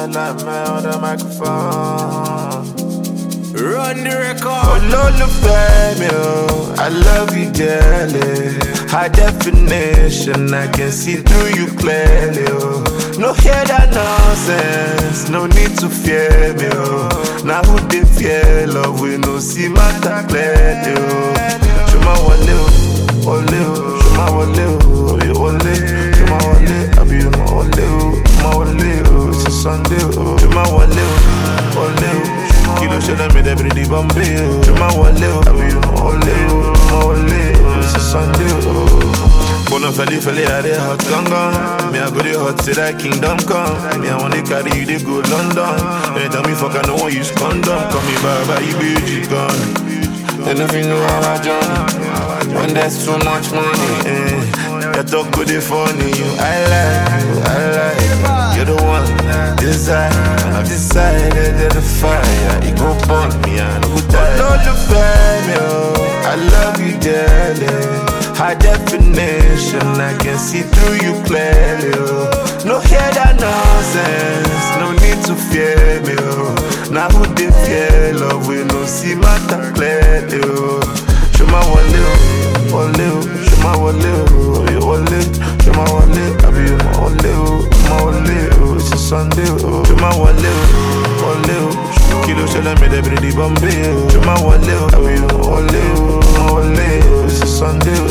like man on the microphone. Run the record. Olólùfẹ́ mi o, I love you dearly. High definition, I can see through you clearly. Oh. No hear that nonsense, no need to fear me. Oh. Now who they fear love, we no see matter clearly. Oh. Show my wale, ole, show my wale, ole, show my wale, I be my ole, my wale, it's a Sunday. Show my wale, ole. Kilo shela me de bridi bombe. Juma wale, abi ole, it's a Sunday. Bono feli ade hot ganga. Me I go the hot till that kingdom come. Me I wanna carry you to go London. Anytime me fuck I know one use condom. Call me baba, you be gone. They never know how I journey. When there's too much money, that talk good funny. You, I like you, you're the one. Desire, I've decided that the fire, it go burn me and go die. Olólùfẹ́ mi o, I love you dearly. High definition, I can see through you clearly. Oh. No hear that nonsense, no need to fear me. Oh. Now who they fear love, we no see matter clearly. Oh. Show my wale, ole, show my wale, ole, show my wale, I be my ole, my ole, it's a Sunday. Show my wale, ole, kilo shela me de bridi bombe. Show my wale, I be my ole, my ole, it's a Sunday.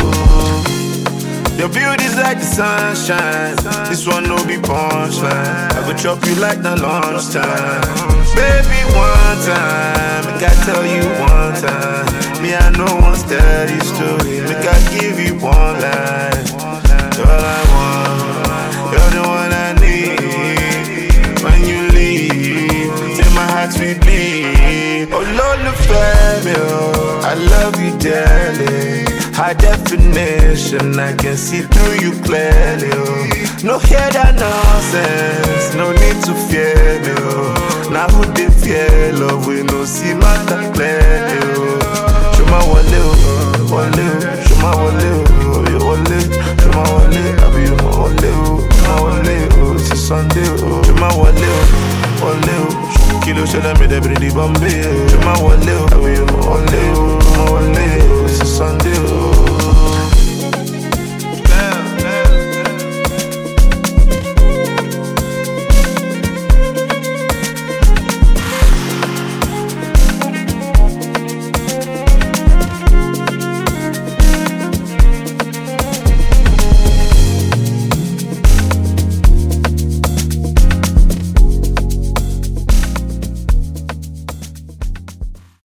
Your beauty's like the sunshine. This one no be punchline. I go chop you like the lunchtime. Baby, one time, I gotta tell you one time. Me, I know one steady story. Make I give you one line. You're all I want. You're the one I need. When you leave, till my heart sweet bleed. Olólùfẹ́ mi o, I love you dearly. High definition, I can see through you clearly. Oh. No hear that nonsense, no need to fear me. Oh. Now who they fear love, we no see matter clearly. Oh. Show my wale, wale, show my wale, ole, show my wale, I be my ole, my wale, it's a Sunday. Show my wale, ole, kilo shela me de bridi bombe. Show my wale, I be my ole.